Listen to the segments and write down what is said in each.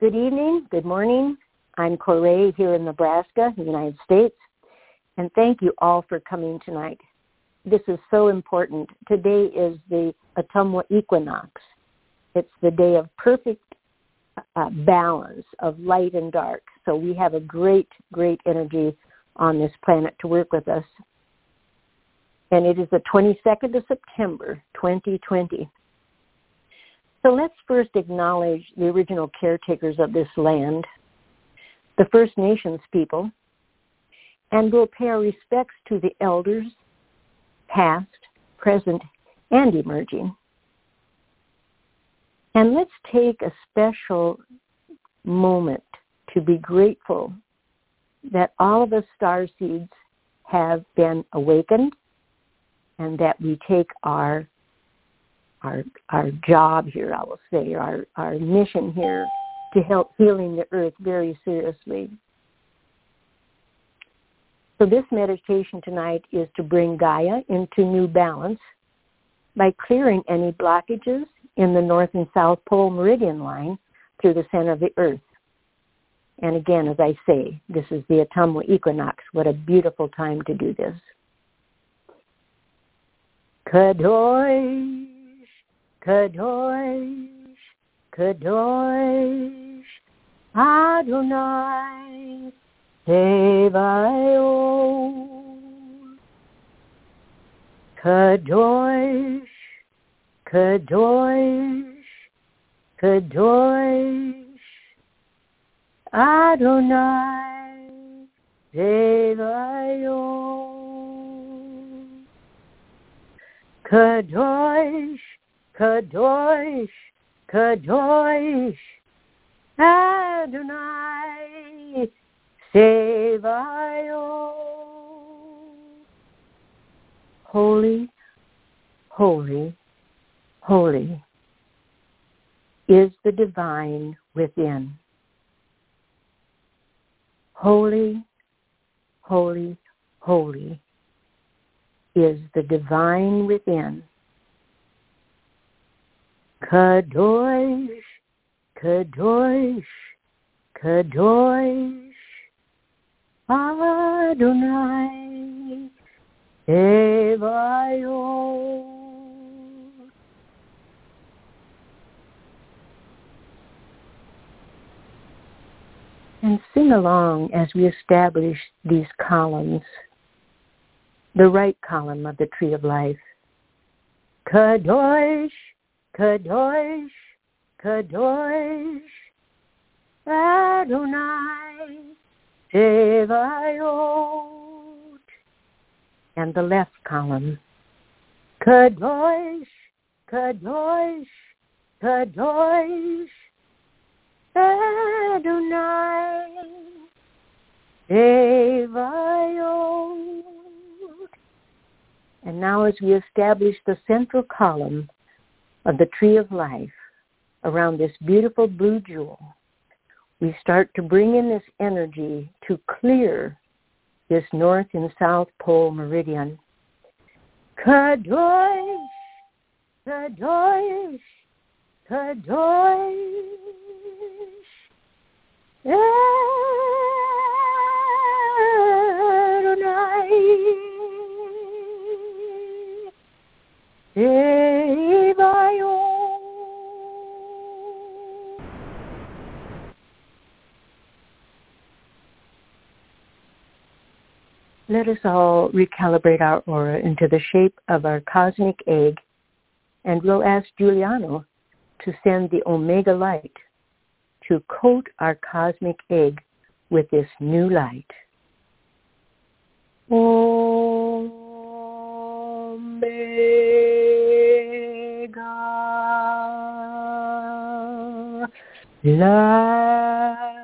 Good evening, good morning. I'm Corey here in Nebraska, the United States, and thank you all for coming tonight. This is so important. Today is the Ottumwa equinox. It's the day of perfect balance of light and dark. So we have a great, great energy on this planet to work with us. And it is the 22nd of September, 2020. So let's first acknowledge the original caretakers of this land, the First Nations people, and we'll pay our respects to the elders, past, present, and emerging. And let's take a special moment to be grateful that all of us starseeds have been awakened and that we take our job here, I will say, our mission here to help healing the earth very seriously. So this meditation tonight is to bring Gaia into new balance by clearing any blockages in the North and South Pole Meridian line through the center of the earth. And again, as I say, this is the Ottumwa equinox. What a beautiful time to do this. Kadosh, Kadosh, Kadosh, Adonai, Sevaot. Kadosh, Kadosh, Kadosh, Adonai, Sevaot. Kadosh, Kadosh, Kadosh, Adonai, Sevaot. Holy, holy, holy is the divine within. Holy, holy, holy is the divine within. Kadosh, Kadosh, Kadosh, Adonai, Sevaot. And sing along as we establish these columns. The right column of the Tree of Life. Kadosh, Kadosh, Kadosh, Adonai, Sevaot. And the left column. Kadosh, Kadosh, Kadosh, Adonai, Sevaot. And now as we establish the central column of the Tree of Life around this beautiful blue jewel, we start to bring in this energy to clear this North and South Pole Meridian. Kadosh, Kadosh, Kadosh, Adonai, Sevaot. Let us all recalibrate our aura into the shape of our cosmic egg, and we'll ask Giuliano to send the Omega light to coat our cosmic egg with this new light. Omega light.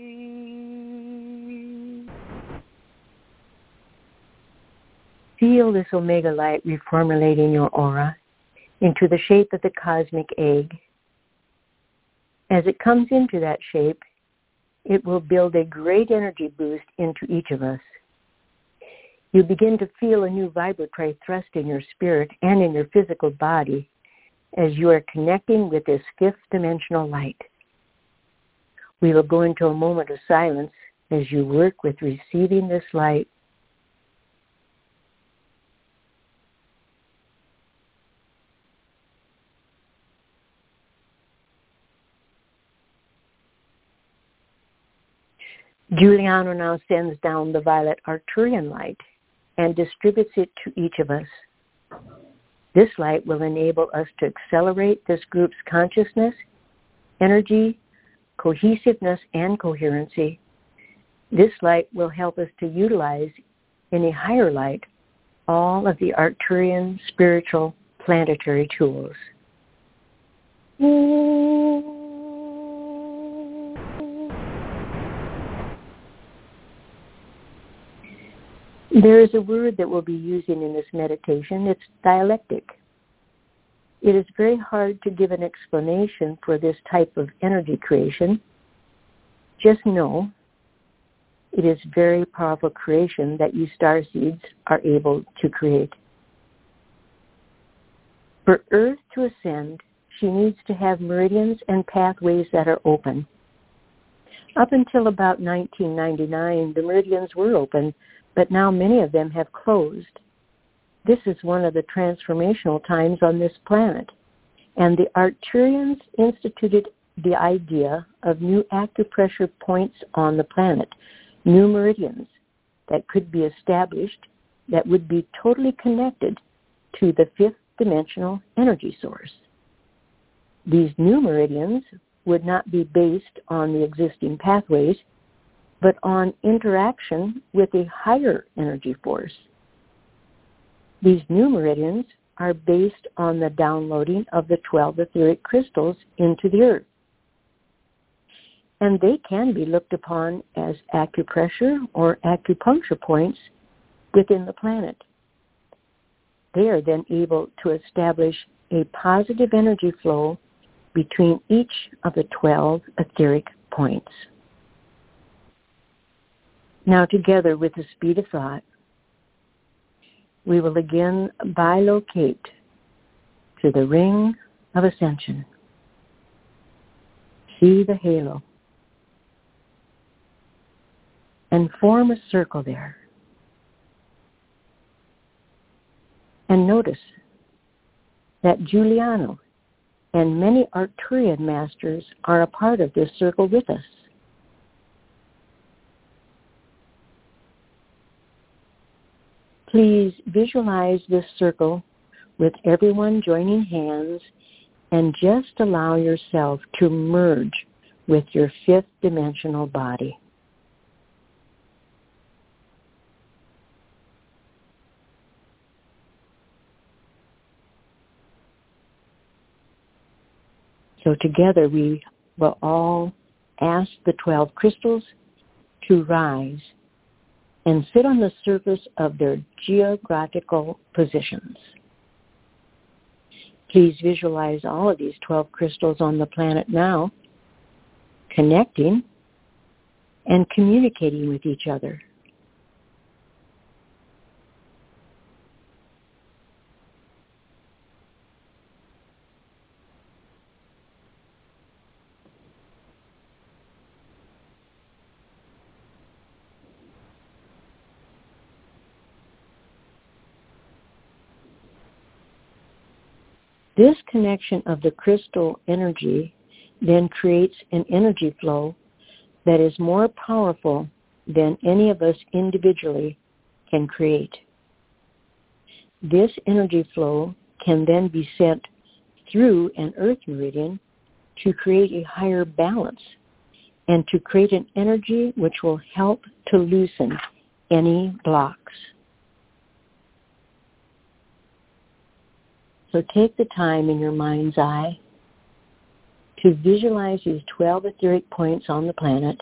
Feel this Omega light reformulating your aura into the shape of the cosmic egg. As it comes into that shape, it will build a great energy boost into each of us. You begin to feel a new vibratory thrust in your spirit and in your physical body as you are connecting with this fifth dimensional light. We will go into a moment of silence as you work with receiving this light. Giuliano now sends down the violet Arcturian light and distributes it to each of us. This light will enable us to accelerate this group's consciousness, energy, cohesiveness, and coherency. This light will help us to utilize in a higher light all of the Arcturian spiritual planetary tools. There is a word that we'll be using in this meditation. It's dialectic. It is very hard to give an explanation for this type of energy creation. Just know it is very powerful creation that you starseeds are able to create. For Earth to ascend, she needs to have meridians and pathways that are open. Up until about 1999, the meridians were open, but now many of them have closed. This is one of the transformational times on this planet, and the Arcturians instituted the idea of new acupressure points on the planet, new meridians that could be established that would be totally connected to the fifth dimensional energy source. These new meridians would not be based on the existing pathways, but on interaction with a higher energy force. These new meridians are based on the downloading of the 12 etheric crystals into the earth. And they can be looked upon as acupressure or acupuncture points within the planet. They are then able to establish a positive energy flow between each of the 12 etheric points. Now together with the speed of thought, we will again bilocate to the ring of ascension. See the halo and form a circle there. And notice that Giuliano and many Arcturian masters are a part of this circle with us. Please visualize this circle with everyone joining hands and just allow yourself to merge with your fifth dimensional body. So together we will all ask the 12 crystals to rise and sit on the surface of their geographical positions. Please visualize all of these 12 crystals on the planet now, connecting and communicating with each other. This connection of the crystal energy then creates an energy flow that is more powerful than any of us individually can create. This energy flow can then be sent through an earth meridian to create a higher balance and to create an energy which will help to loosen any blocks. So take the time in your mind's eye to visualize these 12 etheric points on the planet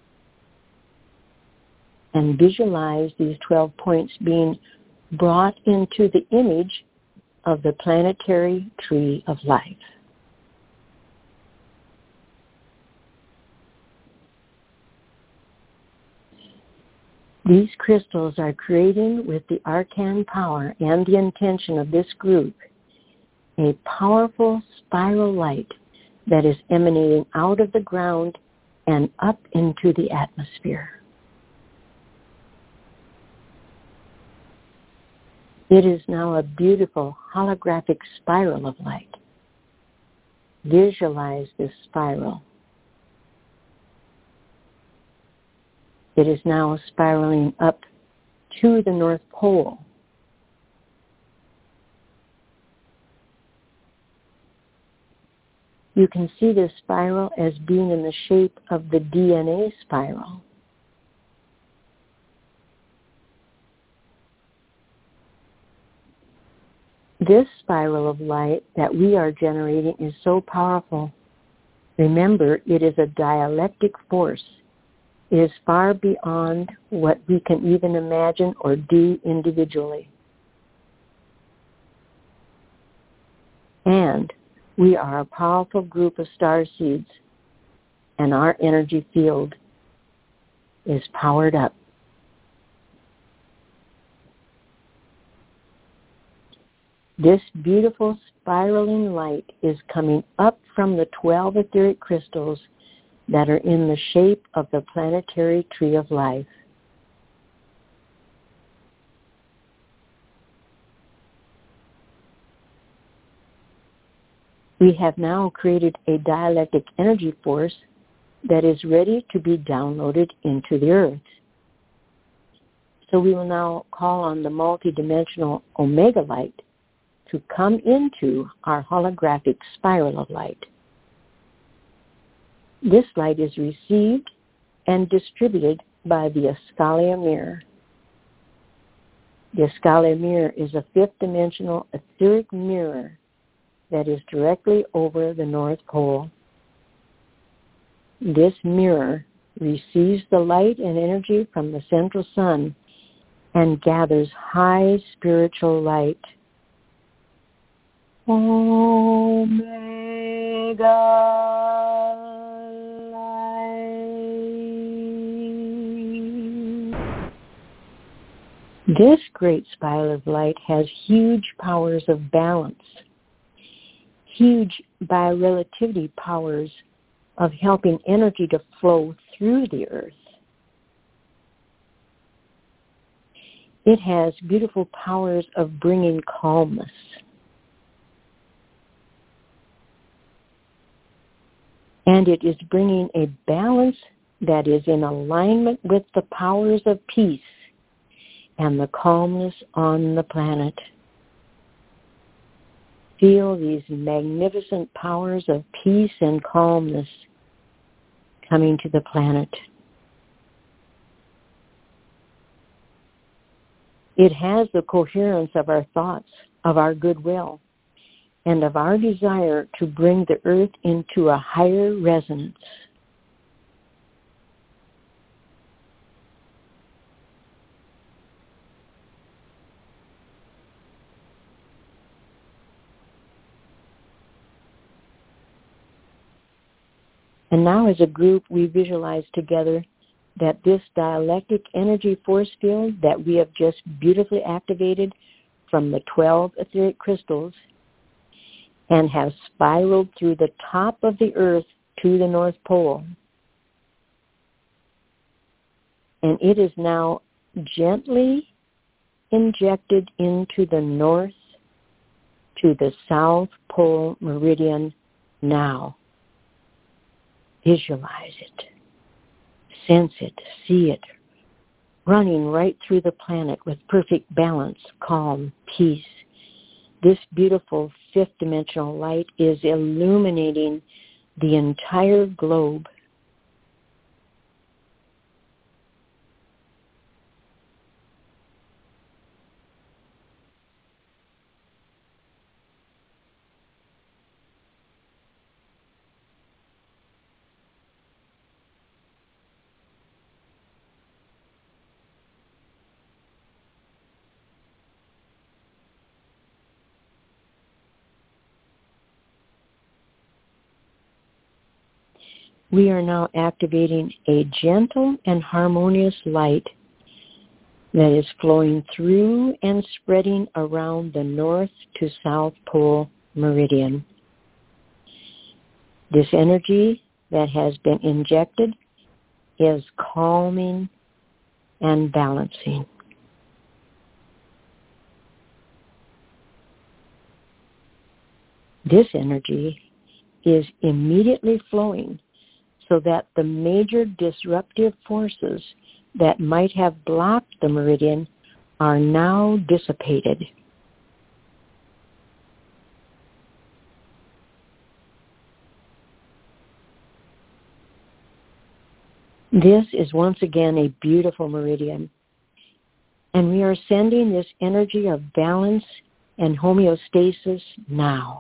and visualize these 12 points being brought into the image of the planetary tree of life. These crystals are creating with the arcane power and the intention of this group a powerful spiral light that is emanating out of the ground and up into the atmosphere. It is now a beautiful holographic spiral of light. Visualize this spiral. It is now spiraling up to the North Pole. You can see this spiral as being in the shape of the DNA spiral. This spiral of light that we are generating is so powerful. Remember, it is a dialectic force. It is far beyond what we can even imagine or do individually. And we are a powerful group of star seeds, and our energy field is powered up. This beautiful spiraling light is coming up from the 12 etheric crystals that are in the shape of the planetary tree of life. We have now created a dialectic energy force that is ready to be downloaded into the earth. So we will now call on the multidimensional Omega light to come into our holographic spiral of light. This light is received and distributed by the Escala mirror. The Escala mirror is a fifth-dimensional etheric mirror that is directly over the North Pole. This mirror receives the light and energy from the central sun and gathers high spiritual light. Omega light. This great spiral of light has huge powers of balance, huge biorelativity powers of helping energy to flow through the earth. It has beautiful powers of bringing calmness. And it is bringing a balance that is in alignment with the powers of peace and the calmness on the planet. Feel these magnificent powers of peace and calmness coming to the planet. It has the coherence of our thoughts, of our goodwill, and of our desire to bring the earth into a higher resonance. And now as a group, we visualize together that this dialectic energy force field that we have just beautifully activated from the 12 etheric crystals and have spiraled through the top of the earth to the North Pole. And it is now gently injected into the north to the South Pole meridian now. Visualize it, sense it, see it, running right through the planet with perfect balance, calm, peace. This beautiful fifth-dimensional light is illuminating the entire globe. We are now activating a gentle and harmonious light that is flowing through and spreading around the North to South Pole meridian. This energy that has been injected is calming and balancing. This energy is immediately flowing so that the major disruptive forces that might have blocked the meridian are now dissipated. This is once again a beautiful meridian, and we are sending this energy of balance and homeostasis now.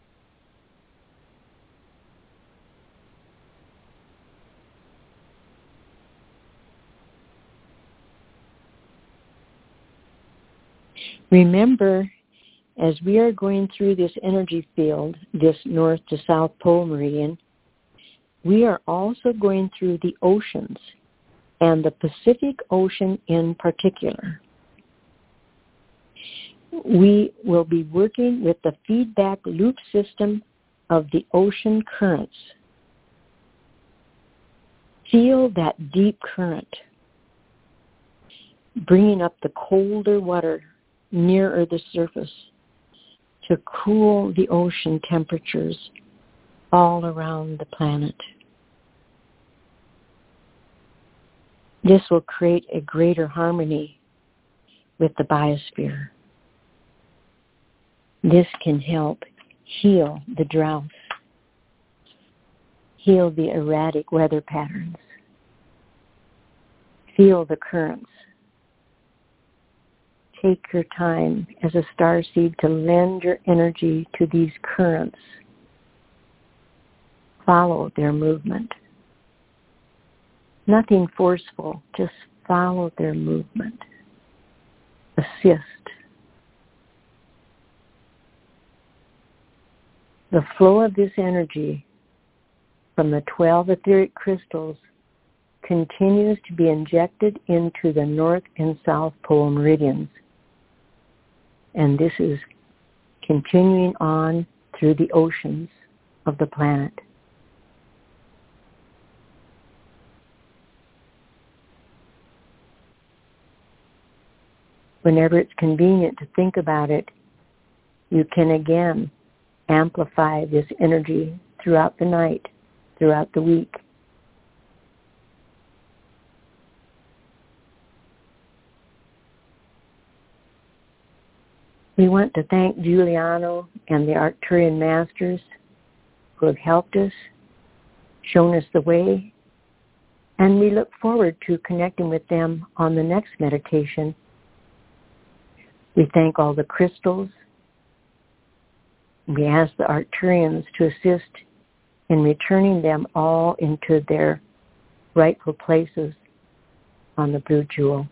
Remember, as we are going through this energy field, this north to south pole meridian, we are also going through the oceans, and the Pacific Ocean in particular. We will be working with the feedback loop system of the ocean currents. Feel that deep current, bringing up the colder water nearer the surface to cool the ocean temperatures all around the planet. This will create a greater harmony with the biosphere. This can help heal the droughts, heal the erratic weather patterns, feel the currents. Take your time as a starseed to lend your energy to these currents. Follow their movement. Nothing forceful, just follow their movement. Assist. The flow of this energy from the 12 etheric crystals continues to be injected into the north and south pole meridians. And this is continuing on through the oceans of the planet. Whenever it's convenient to think about it, you can again amplify this energy throughout the night, throughout the week. We want to thank Giuliano and the Arcturian Masters who have helped us, shown us the way, and we look forward to connecting with them on the next meditation. We thank all the crystals. We ask the Arcturians to assist in returning them all into their rightful places on the Blue Jewel.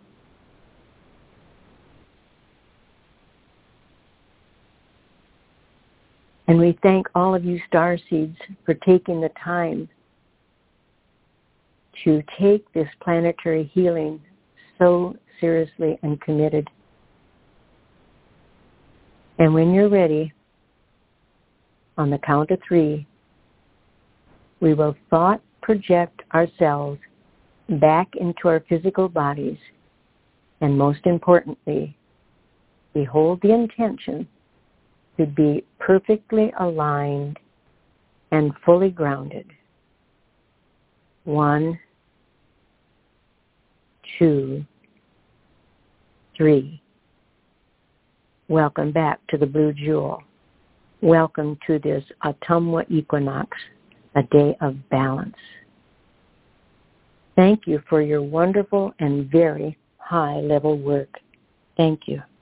And we thank all of you starseeds for taking the time to take this planetary healing so seriously and committed. And when you're ready, on the count of 3, we will thought project ourselves back into our physical bodies, and most importantly, we hold the intention to be perfectly aligned and fully grounded. 1, 2, 3. Welcome back to the Blue Jewel. Welcome to this Ottumwa equinox, a day of balance. Thank you for your wonderful and very high-level work. Thank you.